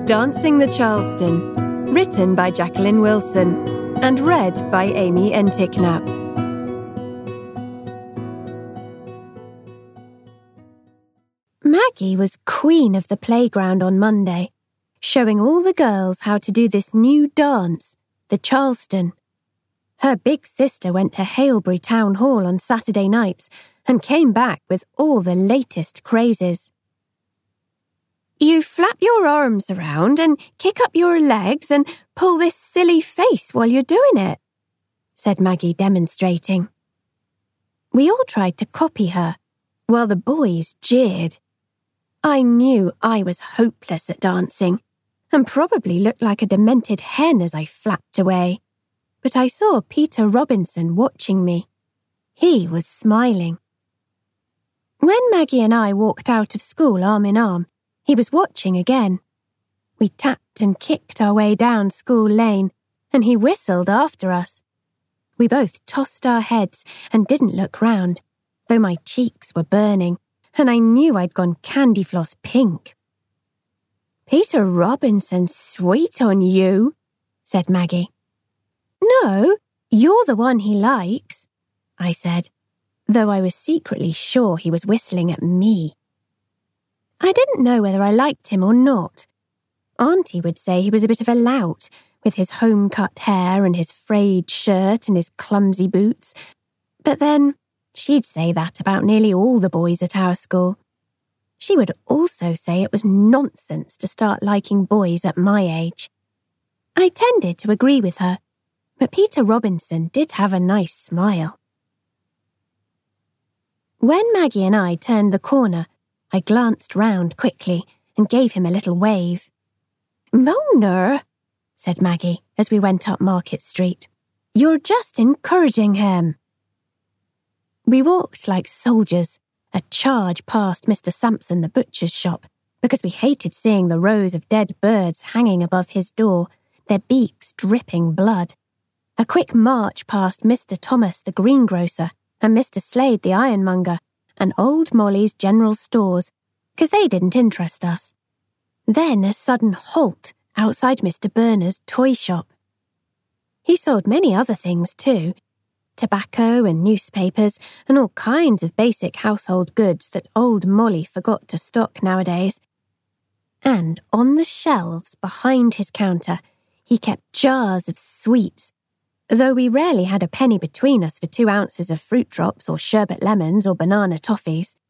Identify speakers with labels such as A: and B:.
A: Dancing the Charleston, written by Jacqueline Wilson and read by Amy Enticknap. Maggie was queen of the playground on Monday, showing all the girls how to do this new dance, the Charleston. Her big sister went to Hailbury Town Hall on Saturday nights and came back with all the latest crazes. You flap your arms around and kick up your legs and pull this silly face while you're doing it, said Maggie, demonstrating. We all tried to copy her, while the boys jeered. I knew I was hopeless at dancing and probably looked like a demented hen as I flapped away. But I saw Peter Robinson watching me. He was smiling. When Maggie and I walked out of school arm in arm, he was watching again. We tapped and kicked our way down School Lane, and he whistled after us. We both tossed our heads and didn't look round, though my cheeks were burning, and I knew I'd gone candy floss pink. Peter Robinson's sweet on you, said Maggie. No, you're the one he likes, I said, though I was secretly sure he was whistling at me. I didn't know whether I liked him or not. Auntie would say he was a bit of a lout, with his home-cut hair and his frayed shirt and his clumsy boots. But then, she'd say that about nearly all the boys at our school. She would also say it was nonsense to start liking boys at my age. I tended to agree with her, but Peter Robinson did have a nice smile. When Maggie and I turned the corner, I glanced round quickly and gave him a little wave. Moaner, said Maggie as we went up Market Street. You're just encouraging him. We walked like soldiers, a charge past Mr. Sampson the butcher's shop, because we hated seeing the rows of dead birds hanging above his door, their beaks dripping blood. A quick march past Mr. Thomas the greengrocer and Mr. Slade the ironmonger, and Old Molly's general stores, because they didn't interest us. Then a sudden halt outside Mr. Burner's toy shop. He sold many other things too, tobacco and newspapers and all kinds of basic household goods that Old Molly forgot to stock nowadays. And on the shelves behind his counter, he kept jars of sweets, though we rarely had a penny between us for 2 ounces of fruit drops or sherbet lemons or banana toffees.